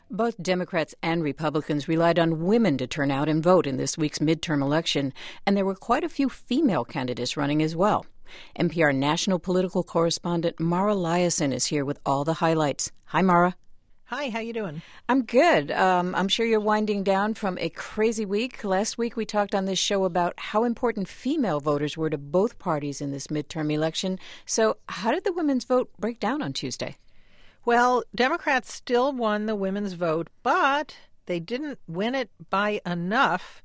Both Democrats and Republicans relied on women to turn out and vote in this week's midterm election, and there were quite a few female candidates running as well. NPR national political correspondent Mara Liasson is here with all the highlights. Hi, Mara. Hi, how you doing? I'm good. I'm sure you're winding down from a crazy week. Last week we talked on this show about how important female voters were to both parties in this midterm election. So how did the women's vote break down on Tuesday? Well, Democrats still won the women's vote, but they didn't win it by enough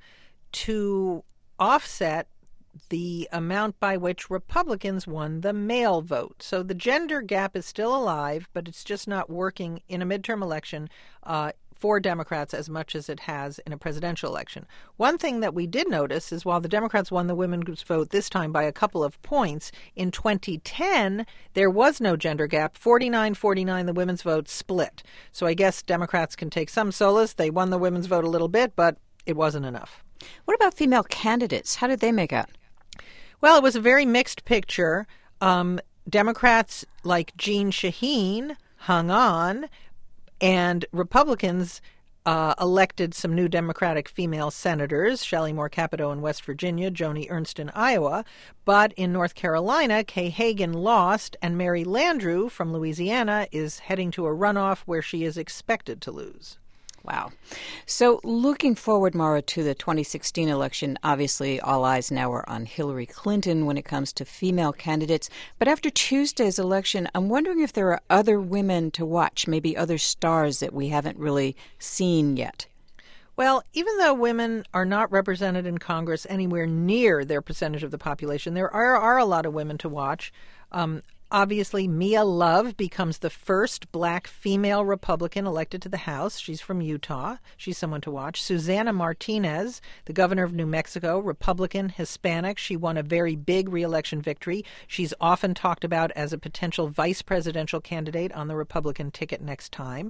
to offset the amount by which Republicans won the male vote. So the gender gap is still alive, but it's just not working in a midterm election for Democrats as much as it has in a presidential election. One thing that we did notice is while the Democrats won the women's vote this time by a couple of points, in 2010, there was no gender gap. 49-49, the women's vote split. So I guess Democrats can take some solace. They won the women's vote a little bit, but it wasn't enough. What about female candidates? How did they make out? Well, it was a very mixed picture. Democrats like Jeanne Shaheen hung on, and Republicans elected some new Democratic female senators, Shelley Moore Capito in West Virginia, Joni Ernst in Iowa. But in North Carolina, Kay Hagan lost, and Mary Landrieu from Louisiana is heading to a runoff where she is expected to lose. Wow. So looking forward, Mara, to the 2016 election, obviously all eyes now are on Hillary Clinton when it comes to female candidates. But after Tuesday's election, I'm wondering if there are other women to watch, maybe other stars that we haven't really seen yet. Well, even though women are not represented in Congress anywhere near their percentage of the population, there are a lot of women to watch. Obviously, Mia Love becomes the first black female Republican elected to the House. She's from Utah. She's someone to watch. Susana Martinez, the governor of New Mexico, Republican, Hispanic. She won a very big re-election victory. She's often talked about as a potential vice presidential candidate on the Republican ticket next time.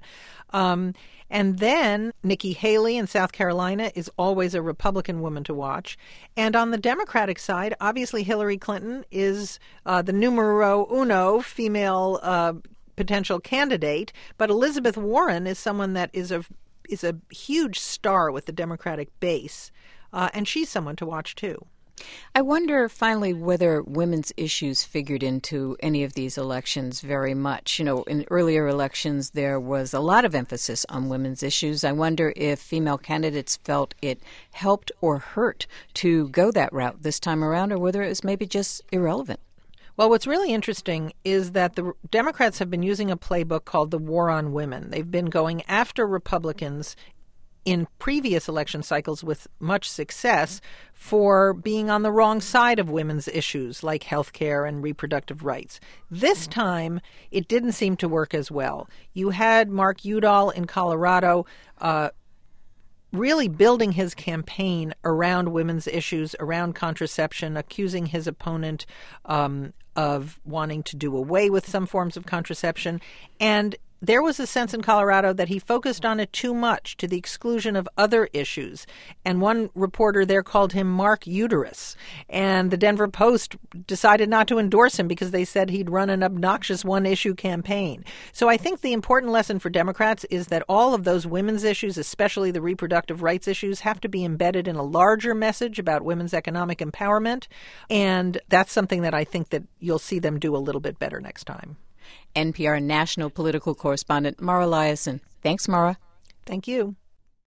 And then Nikki Haley in South Carolina is always a Republican woman to watch. And on the Democratic side, obviously Hillary Clinton is the numero uno female potential candidate. But Elizabeth Warren is someone that is a huge star with the Democratic base. And she's someone to watch, too. I wonder, finally, whether women's issues figured into any of these elections very much. You know, in earlier elections, there was a lot of emphasis on women's issues. I wonder if female candidates felt it helped or hurt to go that route this time around, or whether it was maybe just irrelevant. Well, what's really interesting is that the Democrats have been using a playbook called the War on Women. They've been going after Republicans in previous election cycles with much success for being on the wrong side of women's issues like health care and reproductive rights. This time, it didn't seem to work as well. You had Mark Udall in Colorado really building his campaign around women's issues, around contraception, accusing his opponent of wanting to do away with some forms of contraception. And there was a sense in Colorado that he focused on it too much to the exclusion of other issues. And one reporter there called him Mark Uterus. And the Denver Post decided not to endorse him because they said he'd run an obnoxious one-issue campaign. So I think the important lesson for Democrats is that all of those women's issues, especially the reproductive rights issues, have to be embedded in a larger message about women's economic empowerment. And that's something that I think that you'll see them do a little bit better next time. NPR national political correspondent Mara Liasson. Thanks, Mara. Thank you.